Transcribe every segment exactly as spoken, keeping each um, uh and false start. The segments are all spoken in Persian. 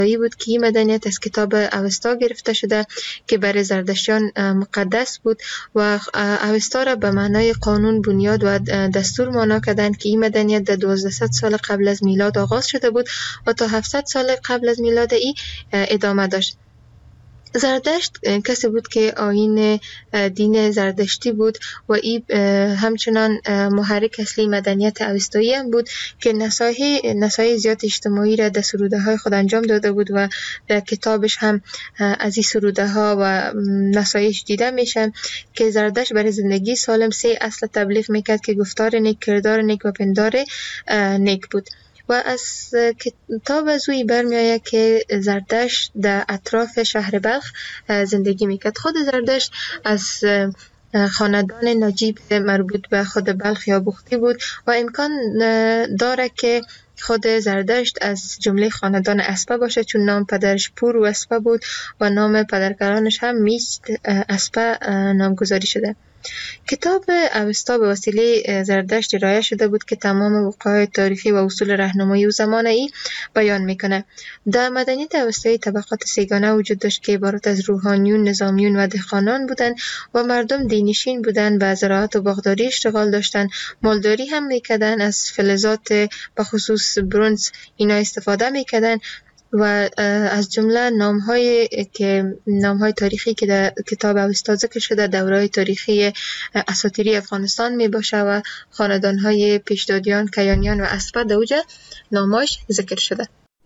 ای بود که این مدنیت از کتاب اوستا گرفته شده که برای زردشتیان مقدس بود و اوستا را به معنای قانون، بنیاد و دستور معنا کردند که این مدنیت در دوازده سال قبل از میلاد آغاز شده بود و تا هفتصد سال قبل از میلاد ای ادامه داشت. زردشت کسی بود که آیین دین زردشتی بود و این همچنان محرک اصلی مدنیت اوستایی هم بود که نصایح نصایح زیاد اجتماعی را در سروده های خود انجام داده بود و در کتابش هم از این سروده ها و نصایح دیده میشن که زردشت برای زندگی سالم سه اصل تبلیغ میکرد که گفتار نیک، کردار نیک و پندار نیک بود. و از کتاب از اوی برمی آید که زردشت در اطراف شهر بلخ زندگی میکرد. خود زردشت از خاندان نجیب مربوط به خود بلخ یا بختی بود و امکان داره که خود زردشت از جمله خاندان اسپه باشه، چون نام پدرش پور و اسپه بود و نام پدرکلانش هم میست اسپه نامگذاری شده. کتاب اوستا به وسیله زردشت ارائه شده بود که تمام وقایع تاریخی و اصول راهنمایی او زمان ای بیان میکنه. در مدنیت اوستایی طبقات سیگانه وجود داشت که عبارت از روحانیون، نظامیون و دهقانان بودند و مردم دینشین بودند، به زراعت و باغداری اشتغال داشتند، مالداری هم میکردند، از فلزات به خصوص برنز اینا استفاده میکردند و از جمله نام‌های که نام‌های تاریخی که در کتاب اوستا ذکر شده دوره‌های تاریخی اساطیری افغانستان میباشه و خاندان‌های پیشدادیان، کیانیان و اسپه در اوجه نام‌هاش ذکر شده.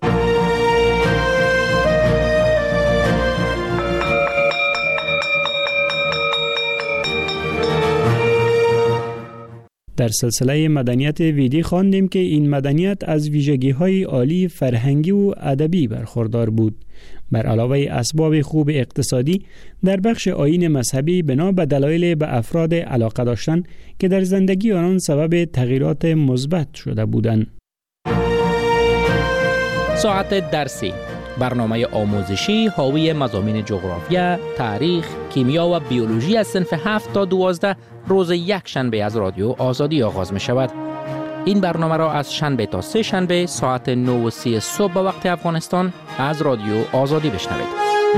در سلسله مدنیت ویدی خواندیم که این مدنیت از ویژگی‌های عالی فرهنگی و ادبی برخوردار بود. بر علاوه اسباب خوب اقتصادی، در بخش آیین مذهبی بنا به دلایل به افراد علاقه داشتن که در زندگی آنان سبب تغییرات مثبت شده بودند. ساعت درسی، برنامه آموزشی حاوی مضامین جغرافیا، تاریخ، کیمیا و بیولوژی از صنف هفت تا دوازده روز یک شنبه از رادیو آزادی آغاز می شود. این برنامه را از شنبه تا سه شنبه ساعت نه و سی صبح به وقت افغانستان از رادیو آزادی بشنوید.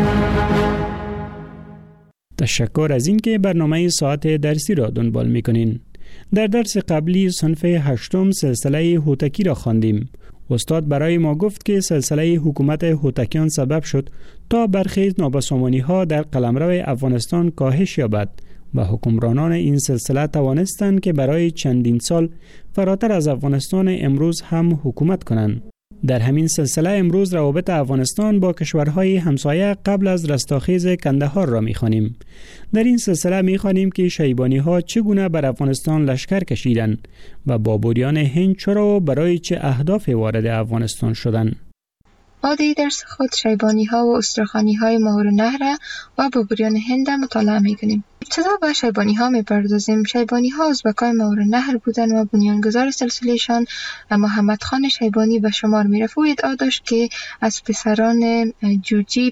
تشکر از اینکه برنامه ساعت درسی را دنبال می‌کنین. در درس قبلی صنف هشتم سلسله هوتکی را خواندیم. استاد برای ما گفت که سلسله حکومت هوتکیان سبب شد تا برخی نابسامانی‌ها در قلمرو افغانستان کاهش یابد و حکمرانان این سلسله توانستند که برای چندین سال فراتر از افغانستان امروز هم حکومت کنند. در همین سلسله امروز روابط افغانستان با کشورهای همسایه قبل از رستاخیز کندهار را می‌خوانیم. در این سلسله می‌خوانیم که شیبانی‌ها چگونه بر افغانستان لشکر کشیدند و بابریان هند چرا و برای چه اهداف وارد افغانستان شدند. ما در درس خود شیبانی‌ها و استرخانی‌های ماورالنهر و بابریان هند مطالعه می‌کنیم. ابتدا به شیبانی‌ها می‌پردازیم. شیبانی‌ها ازبکای ماورالنهر بودند و بنیانگذار سلسله‌شان محمد خان شیبانی به شمار می‌رفت. او ادعا داشت که از پسران جوجیب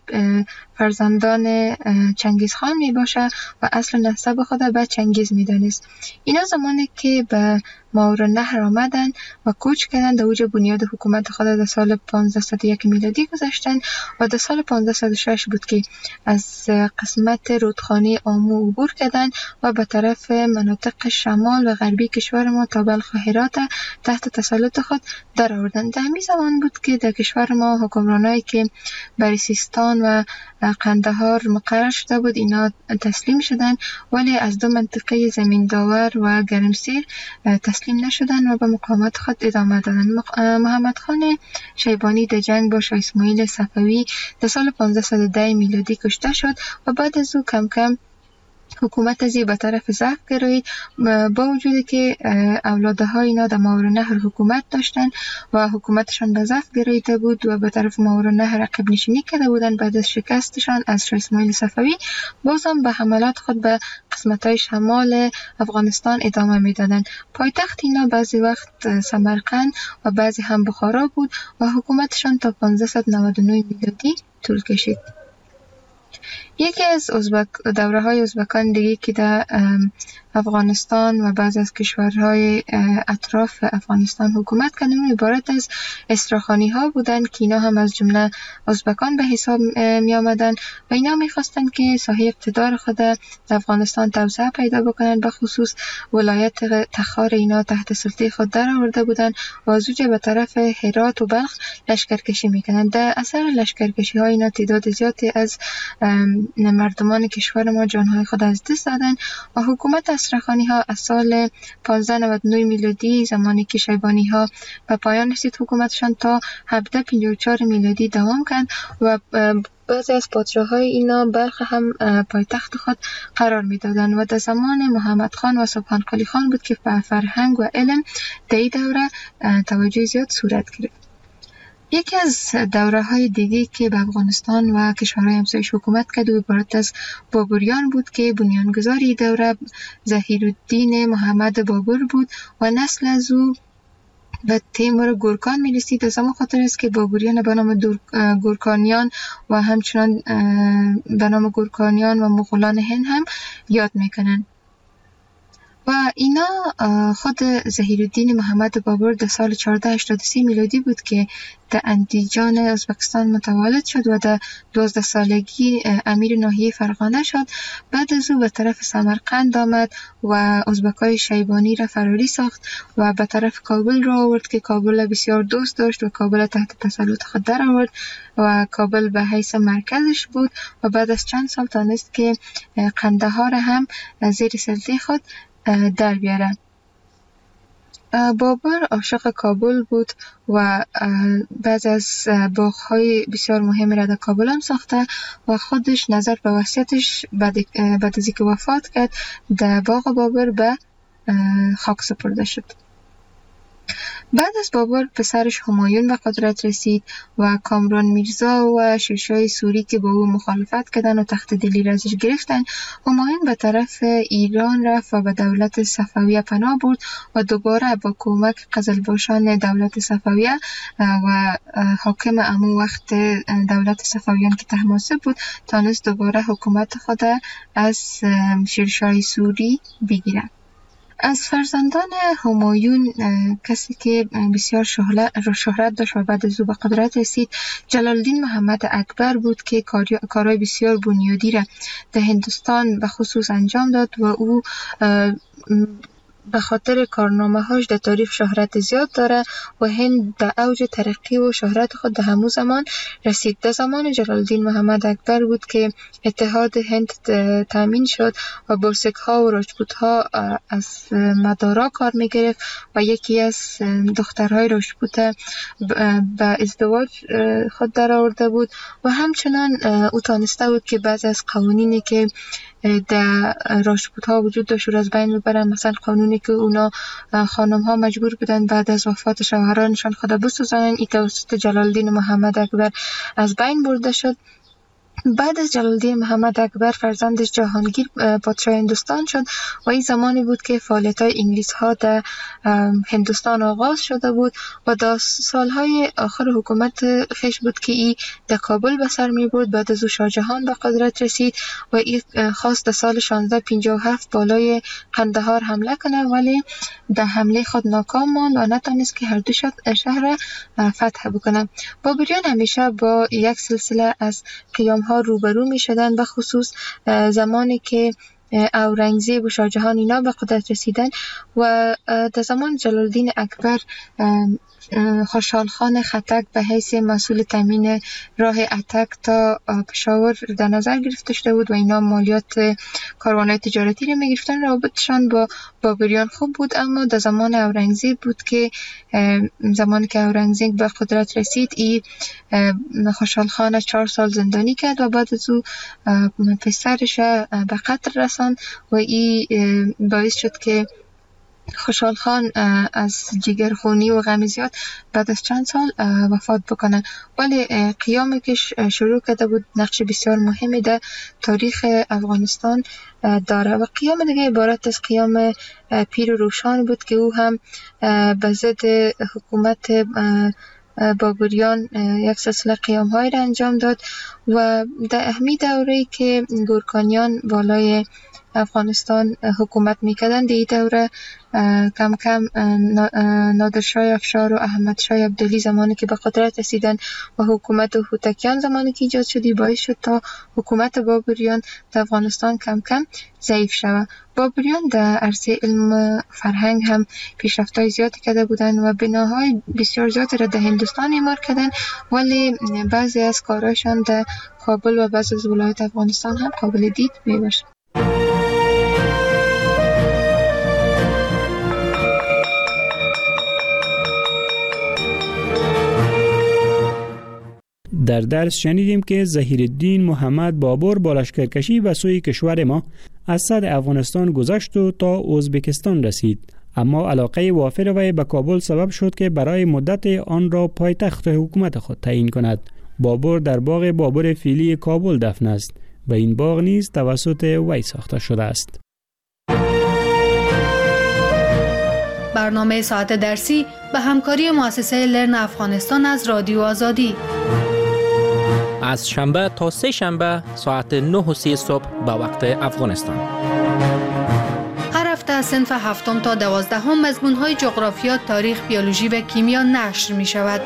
فرزندان چنگیز خان می باشه و اصل نسب خود به چنگیز می دانست. اینا زمانی که به ماورالنهر آمدن و کوچ کردن در اوج بنیاد حکومت خود در سال پانزده صد و یک میلادی گذاشتن و در سال پانزده صد و شش بود که از قسمت رودخانه آمو عبور کردن و به طرف مناطق شمال و غربی کشور ما تا بلخ و هرات تحت تسلط خود در آوردن. در همین زمان بود که در کشور ما حکمرانایی که بر سیستان و قندهار مقرر شده بود اینا تسلیم شدن، ولی از دو منطقه زمین داور و گرمسیر تسلیم نشدن و به مقاومت خود ادامه دادن. محمد خان شیبانی در جنگ با شاه اسماعیل صفوی در سال پانزده صد و ده میلادی کشته شد و بعد از او کم کم حکومت ازی به طرف ضعف گرایید، با وجودی که اولادهای اینا در ماورالنهر حکومت داشتن و حکومتشان به ضعف گراییده بود و به طرف ماورالنهر عقب نشینی کرده بودن. بعد از شکستشان از شاه اسماعیل صفوی بازم به حملات خود به قسمت‌های شمال افغانستان ادامه میدادن. پایتخت اینا بعضی وقت سمرقند و بعضی هم بخارا بود و حکومتشان تا پانزده صد و نود و نه میلادی طول کشید. یکی از ازبک دوره های ازبکان دیگه که در افغانستان و بعض از کشورهای اطراف افغانستان حکومت کردن عبارت از استراخانی ها بودن که اینا هم از جمله ازبکان به حساب می آمدن و اینا می خواستن که ساحه اقتدار خود در افغانستان توسعه پیدا بکنن، به خصوص ولایت تخار اینا تحت سلطه خود در آورده بودن و از اونجا به طرف هرات و بلخ لشکرکشی میکنن. در اثر لشکرکشی ها اینا تعداد زیادی از مردمان کشور ما جانهای خود از دست دادن و حکومت استراخانی ها از سال پانزده نود و نه میلادی زمانی که شیبانی ها به پایان رسید حکومتشان تا هفده پنجاه و چهار میلادی دوام کرد و بعضی از پادشاه‌های اینا بلخ هم پایتخت خود قرار میدادن و در زمان محمد خان و سبحان قلی خان بود که به فرهنگ و علم در این دوره توجه زیاد صورت گرفت. یکی از دوره های دیگه که به افغانستان و کشورهای همسایش حکومت کرد و عبارت از بابریان بود که بنیانگذاری دوره ظهیرالدین محمد بابر بود و نسل از او به تیمور گورکان می رسید. از همون خاطر است که بابریان به نام گورکانیان و همچنان به نام گورکانیان و مغولان هند هم یاد میکنن. و اینا خود ظهیرالدین محمد بابر در سال چهارده هشتاد و سه میلادی بود که در اندیجان ازبکستان متولد شد و در دوازده سالگی امیر ناحیه فرغانه شد. بعد از او به طرف سمرقند آمد و ازبکای شیبانی را فراری ساخت و به طرف کابل را آورد که کابل بسیار دوست داشت و کابل تحت تسلط خود در آورد و کابل به حیث مرکزش بود و بعد از چند سال تانست که قندهار هم زیر سلطه خود در بیاره. بابر عاشق کابل بود و بعض از باغ‌های بسیار مهم را در کابل هم ساخته و خودش نظر به وصیتش بعد بعد از اینکه وفات کرد در باغ بابر به خاک سپرده شد. بعد از بابر پسرش همایون به قدرت رسید و کامران میرزا و شیرشاه سوری که با او مخالفت کردن و تخت دلی را ازش گرفتن. همایون به طرف ایران رفت و به دولت صفویه پناه برد و دوباره با کمک قزلباشان دولت صفویه و حاکم امو وقت دولت صفویان که طهماسب بود تانست دوباره حکومت خود از شیرشاه سوری بگیرد. از فرزندان همایون کسی که بسیار شهرت داشت و بعد از او به قدرت رسید جلالدین محمد اکبر بود که کارهای بسیار بنیادی را در هندوستان به خصوص انجام داد و او به خاطر کارنامه هاش در تاریخ شهرت زیاد داره و هند در اوج ترقی و شهرت خود در همون زمان رسید. در زمان جلالدین محمد اکبر بود که اتحاد هند تامین شد و بلسک ها و راجپوت ها از مدارا کار می گرفت و یکی از دخترهای راجپوت به ازدواج خود در آورده بود و همچنان او تانسته بود که بعضی از قوانینی که در راجپوت ها وجود داشت رو از بین ببرن. مثلا قانونی که اونا خانم ها مجبور بودن بعد از وفات شوهرانشان خود بسوزانن، این توسط جلالدین محمد اکبر از بین برده شد. بعد از جلالدین محمد اکبر فرزندش جهانگیر پادشاه هندوستان شد و این زمانی بود که فعالیت‌های انگلیس ها در هندوستان آغاز شده بود و در سالهای آخر حکومت خیش بود که این در کابل به سر می برد. بعد از او شاه جهان به قدرت رسید و این خواست در سال شانزده پنجاه و هفت بالای قندهار حمله کنه ولی در حمله خود ناکام ماند و نتونست که هر دو شهر فتح بکنه. بابریان همیشه با یک سلسله از قیام ها روبرو می شدن، به خصوص زمانی که اورنگزیب و شاه جهان اینا به قدرت رسیدن و در زمان جلالدین اکبر خوشحال خان خټک به حیث مسئول تامین راه اتک تا پشاور در نظر گرفته شده بود و اینا مالیات کاروان‌های تجارتی رو می‌گرفتن. رابطشان با بابریان خوب بود، اما در زمان اورنگزیب بود که زمانی که اورنگزیب به قدرت رسید این خوشحال خان چهار سال زندانی کرد و بعد از او پسرش به قتل رساند و این باعث شد که خوشحال خان از جگرخونی و غم زیاد بعد از چند سال وفات بکنه. ولی قیامی که شروع کرده بود نقش بسیار مهمی در تاریخ افغانستان داره و قیام دیگه عبارت از قیام پیر روشان بود که او هم به ضد حکومت بابریان یک سلسله قیام های را انجام داد و در همین دوره که گورکانیان بالای افغانستان حکومت میکردند، این دوره کم کم نادرشاه افشار و احمد شاه عبدالی زمانی که به قدرت رسیدند و حکومت هوتکیان زمانی که ایجاد شدی، باعث شد تا حکومت بابریان در افغانستان کم کم ضعیف شود. بابریان در عرصه علم فرهنگ هم پیشرفت‌های زیادی کرده بودند و بناهای بسیار زیادی را در هندوستان اعمار کردند، ولی بعضی از کارهایشان در کابل و بعضی از ولایات افغانستان هم قابل دید میباشد. در درس شنیدیم که ظهیرالدین محمد بابر با لشکرکشی به سوی کشور ما از صد افغانستان گذشت و تا ازبکستان رسید، اما علاقه وافر وی به کابل سبب شد که برای مدت آن را پایتخت حکومت خود تعیین کند. بابر در باغ بابر فیلی کابل دفن است و این باغ نیز توسط وی ساخته شده است. برنامه ساعت درسی به همکاری مؤسسه لرن افغانستان از رادیو آزادی از شنبه تا سه شنبه ساعت نه و سی صبح به وقت افغانستان. هر هفته از صنف هفتم تا دوازدهم مضمون‌های جغرافیا، تاریخ، بیولوژی و کیمیا نشر می شود.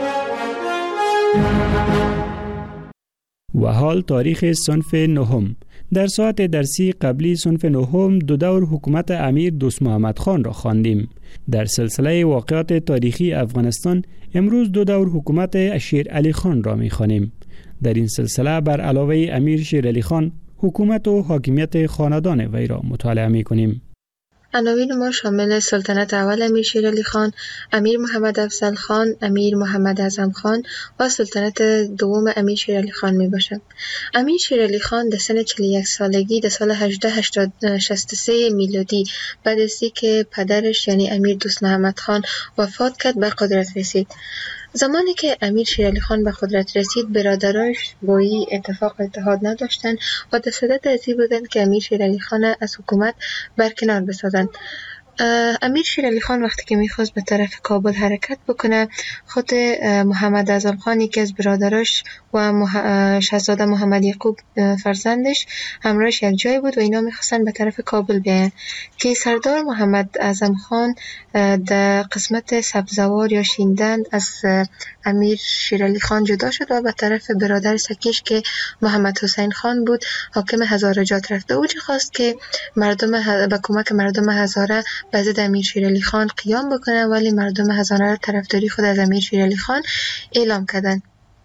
و حال تاریخ صنف نهم. در ساعت درسی قبلی صنف نهم دو دور حکومت امیر دوست محمد خان را خواندیم. در سلسله واقعات تاریخی افغانستان امروز دو دور حکومت شیر علی خان را می خوانیم. در این سلسله بر علاوه امیر شیر علی خان حکومت و حاکمیت خاندان وی را مطالعه می کنیم. عناوین ما شامل سلطنت اول امیر شیر علی خان، امیر محمد افضل خان، امیر محمد اعظم خان و سلطنت دوم امیر شیر علی خان می باشد. امیر شیر علی خان در سن چهل و یک سالگی در سال هزار و هشتصد و شصت و سه میلادی بعد از اینکه پدرش یعنی امیر دوست محمد خان وفات کرد به قدرت رسید. زمانی که امیر شیر علی خان به قدرت رسید، برادرایش با این اتفاق اتحاد نداشتند و در صدد از این بودند که امیر شیر علی خان از حکومت برکنار بسازند. امیر شیر علی خان وقتی که میخواست به طرف کابل حرکت بکنه، خود محمد اعظم خان یکی از برادراش و مح... شاهزاده محمد یعقوب فرزندش همراهش یک جای بود و اینا میخواستن به طرف کابل بیاین که سردار محمد اعظم خان در قسمت سبزوار یا شیندند از امیر شیر علی خان جدا شد و به طرف برادر سکیش که محمد حسین خان بود حاکم هزاره جات رفت. او خواست که مردم ه... با کمک مردم هزاره به ضد امیر شیر علی خان قیام بکنه، ولی مردم هزاره طرفداری خود از امیر شیر علی خان اعلام کردند.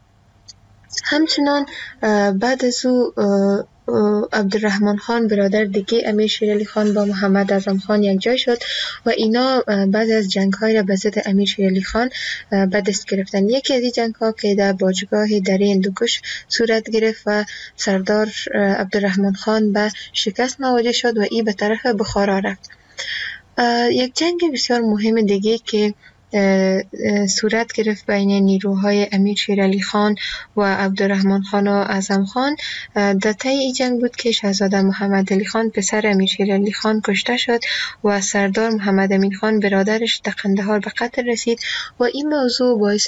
همچنان بعد از او عبدالرحمن خان برادر دیگه امیر شیر علی خان با محمد اعظم خان یک جای شد و اینا بعد از جنگ های را به ضد امیر شیر علی خان به دست گرفتن. یکی از این جنگ ها که در باجگاه دره هندوکش صورت گرفت و سردار عبدالرحمن خان به شکست مواجه شد و این به طرف بخارا رفت. یک جنگ بسیار مهم دیگه که صورت گرفت بین نیروهای امیر شیر علی خان و عبدالرحمن خان و اعظم خان در طی این جنگ بود که شاهزاده محمد علی خان پسر امیر شیر علی خان کشته شد و سردار محمد امین خان برادرش در قندهار به قتل رسید و این موضوع باعث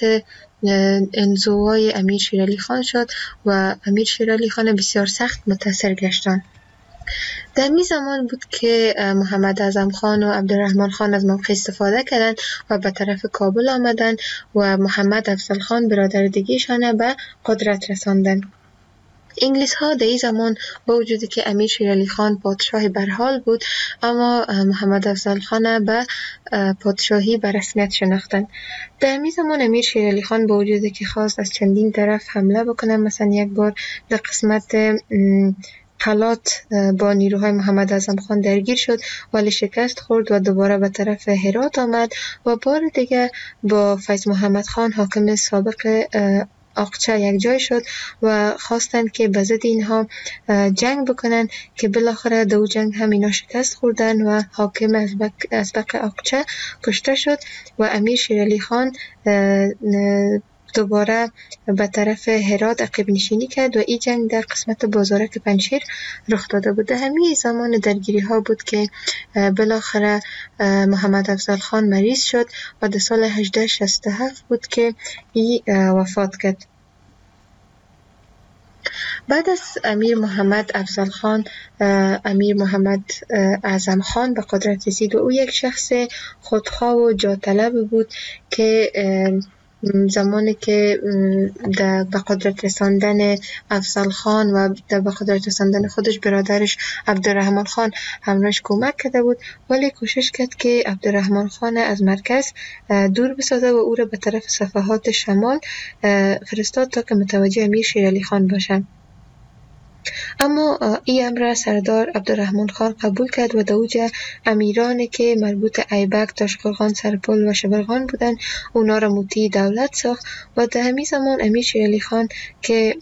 انزوای امیر شیر علی خان شد و امیر شیر علی خان بسیار سخت متاثر گشتند. در می زمان بود که محمد اعظم خان و عبدالرحمن خان از موقع استفاده کردند و به طرف کابل آمدند و محمد افضل خان برادر دیگه‌شان به قدرت رساندند. انگلیس ها در این زمان با وجودی که امیر شیر علی خان پادشاه برحال بود، اما محمد افضل خان به پادشاهی به رسمیت شناختند. در این زمان امیر شیر علی خان با وجودی که خواست از چندین طرف حمله بکنه، مثلا یک بار در قسمت قلات با نیروهای محمد اعظم خان درگیر شد ولی شکست خورد و دوباره به طرف هرات آمد و بار دیگه با فیض محمد خان حاکم سابق اقچه یک جای شد و خواستند که به ضد اینها جنگ بکنن که بالاخره دو جنگ هم اینا شکست خوردن و حاکم ازبق اقچه کشته شد و امیر شیر علی خان دوباره به طرف هرات عقب نشینی کرد و این جنگ در قسمت بازارک پنجشیر رخ داده بود. همین زمان درگیری ها بود که بالاخره محمد افضل خان مریض شد و در سال هجده شصت و هفت بود که ای وفات کرد. بعد از امیر محمد افضل خان امیر محمد اعظم خان به قدرت رسید و او یک شخص خودخواه و جاطلب بود که زمانی که در به قدرت رساندن افضل خان و در به قدرت رساندن خودش برادرش عبدالرحمن خان همراهش کمک کرده بود، ولی کوشش کرد که عبدالرحمن خان از مرکز دور بسازه و او را به طرف صفحات شمال فرستاد تا که متوجه امیر شیرعلی خان باشد. اما این امر سردار عبدالرحمن خان قبول کرد و دوج امیرانی که مربوط ایبک، تاشقرغان، سرپل و شبرغان بودند اونا را مطیع دولت ساخت و در همین زمان امیر شیرعلی خان که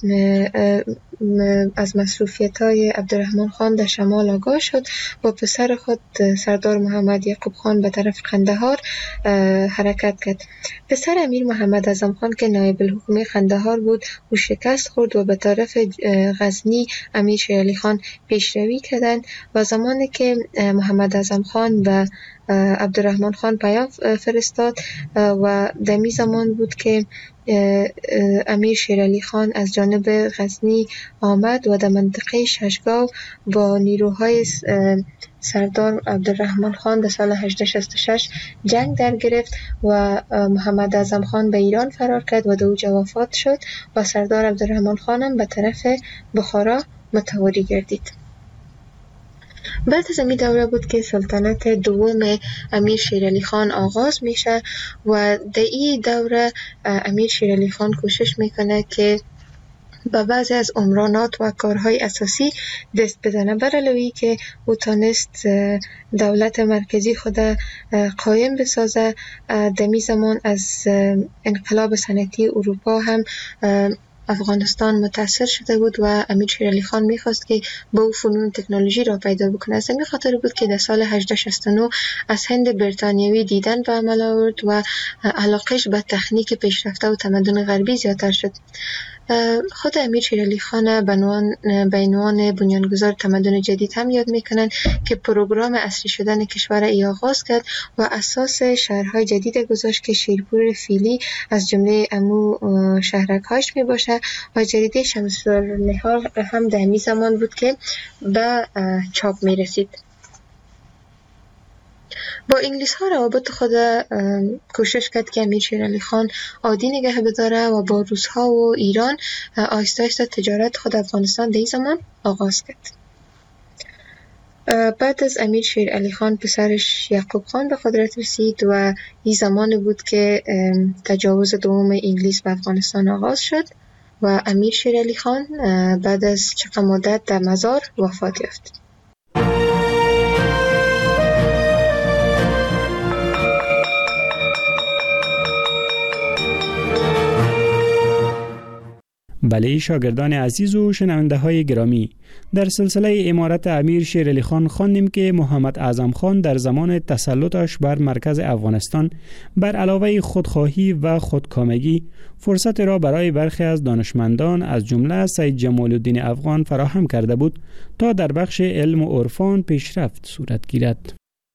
از مصروفیت های عبدالرحمن خان در شمال آگاه شد و پسر خود سردار محمد یعقوب خان به طرف قندهار حرکت کرد. پسر امیر محمد اعظم خان که نایب الحکومه قندهار بود او شکست خورد و به طرف غزنی امیر شیرعلی خان پیشروی کردند و زمانی که محمد اعظم خان به عبدالرحمن خان پیام فرستاد و دمی زمان بود که امیر شیرعلی خان از جانب غزنی آمد و در منطقه ششگاو با نیروهای سردار عبدالرحمن خان در سال هجده شصت و شش جنگ در گرفت و محمد اعظم خان به ایران فرار کرد و دوج وفات شد و سردار عبدالرحمن خان هم به طرف بخارا متواری گردید. بعد از این دوره بود که سلطنت دوم امیر شیرعلی خان آغاز میشه و در این دوره امیر شیرعلی خان کوشش میکنه که به بعضی از عمرانات و کارهای اساسی دست بزنه، برعلاوه که او تانست دولت مرکزی خود قایم بسازه. دمی زمان از انقلاب صنعتی اروپا هم افغانستان متاثر شده بود و امیر شیرعلی خان میخواست که با او فنون تکنولوژی را پیدا بکنه. از همین خاطر بود که در سال هجده شصت و نه از هند بریتانیوی دیدن به عمل آورد و علاقش به تکنیک پیشرفته و تمدن غربی زیادتر شد. خود امیر شیرعلی خان به عنوان بنیانگذار تمدن جدید هم یاد میکنن که پروگرام اصلی شدن کشور ای آغاز کرد و اساس شهرهای جدید گذاشت که شیرپور فیلی از جمله امو شهرک‌هاش می باشه و جریده شمس‌النهار هم در همین زمان بود که به چاپ می رسید. با انگلیس ها روابط خود کوشش کرد که امیر شیرعلی خان عادی نگه بداره و با روس ها و ایران آهسته آهسته تجارت خود افغانستان در این زمان آغاز کرد. بعد از امیر شیرعلی خان پسرش یعقوب خان به قدرت رسید و این زمان بود که تجاوز دوم انگلیس به افغانستان آغاز شد و امیر شیرعلی خان بعد از چند مدت در مزار وفات یافت. بله شاگردان عزیز و شنونده های گرامی، در سلسله امارت امیر شیرعلی خان خواندیم که محمد اعظم خان در زمان تسلطش بر مرکز افغانستان بر علاوه خودخواهی و خودکامگی فرصت را برای برخی از دانشمندان از جمله سید جمال الدین افغان فراهم کرده بود تا در بخش علم و عرفان پیشرفت صورت گیرد.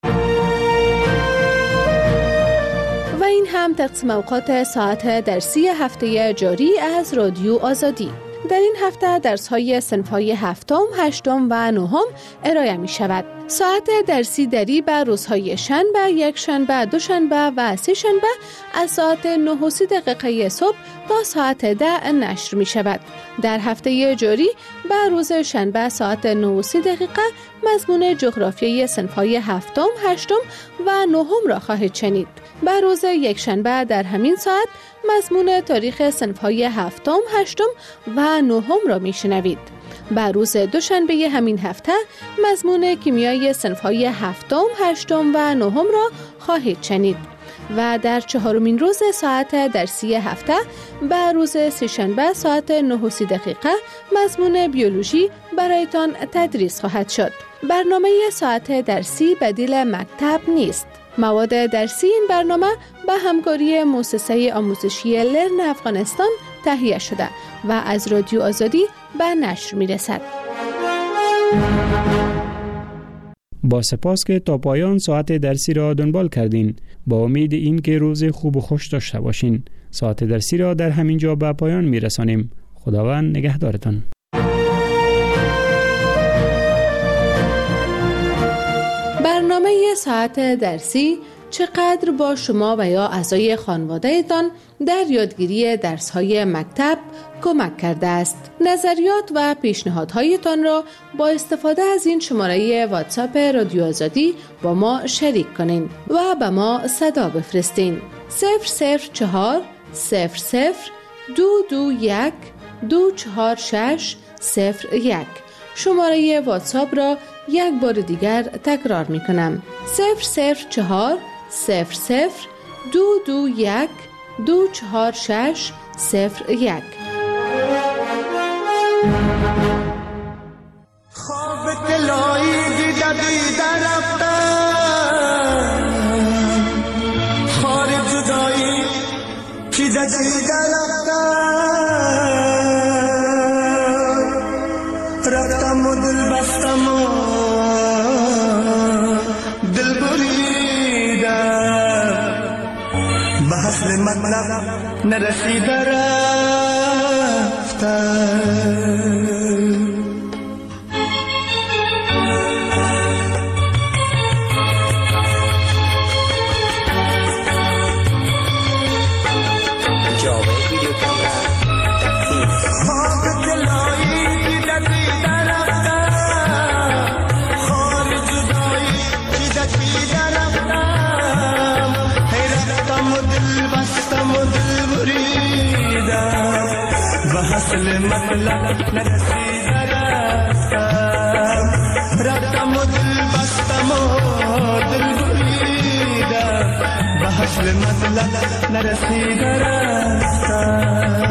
و این هم تقسیم اوقات ساعت درسی هفته جاری از رادیو آزادی. در این هفته درس‌های صنف‌های هفتم، هشتم و نهم ارائه می شود. ساعت درسی دری به روزهای شنبه، یک شنبه، دو شنبه و سه شنبه از ساعت نه و سی دقیقه صبح تا ساعت ده نشر می شود. در هفته جاری به روز شنبه ساعت نه و سی دقیقه مضمون جغرافیای صنف‌های هفتم، هشتم و نهم را خواهید شنید. به روز یک شنبه در همین ساعت مضمون تاریخ صنف‌های هفتم، هشتم و نهم را میشنوید. به روز دوشنبه همین هفته مضمون کیمیای صنف‌های هفتم، هشتم و نهم را خواهید شنید. و در چهارمین روز ساعت درسی هفته به روز سه‌شنبه ساعت نه و سی دقیقه مضمون بیولوژی برایتان تدریس خواهد شد. برنامه ساعت درسی بدیل مکتب نیست. مواد درسی این برنامه به همکاری مؤسسه آموزشی لرن افغانستان تهیه شده و از رادیو آزادی به نشر می رسد. با سپاس که تا پایان ساعت درسی را دنبال کردین. با امید این که روز خوب و خوش داشته باشین. ساعت درسی را در همین جا به پایان می رسانیم. خداوند نگهدارتان. برنامه ساعت درسی چقدر با شما و یا اعضای خانواده‌تان در یادگیری درس‌های مکتب کمک کرده است؟ نظریات و پیشنهادهایتان را با استفاده از این شماره واتساپ رادیو آزادی با ما شریک کنین و به ما صدا بفرستین. صفر صفر چهار صفر صفر دو دو یک دو چهار شش صفر یک. شماره واتساپ را یک بار دیگر تکرار می کنم. صفر صفر چهار صفر صفر دو دو یک دو چهار شش صفر یک. خواب دلایی دیده دیده رفتم، خار جدایی چیده چیده رفتم، رفتم و دل بستم و دل بریدم، به حسن مطلب نرسیده رفتم. اصل مطلب نرسیده رفتم، رفتم و دل بستم و دل بریدم، به اصل مطلب نرسیده رفتم.